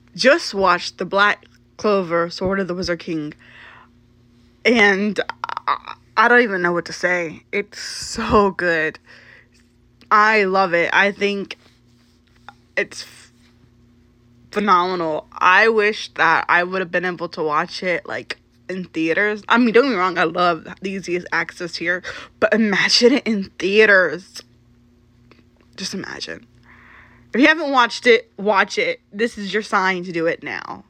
just watched The Black Clover, Sword of the Wizard King, and I don't even know what to say. It's so good. I love it. I think it's phenomenal. I wish that I would have been able to watch it, like, in theaters. I mean, don't get me wrong, I love the easiest access here, but imagine it in theaters. Just imagine. If you haven't watched it, watch it. This is your sign to do it now.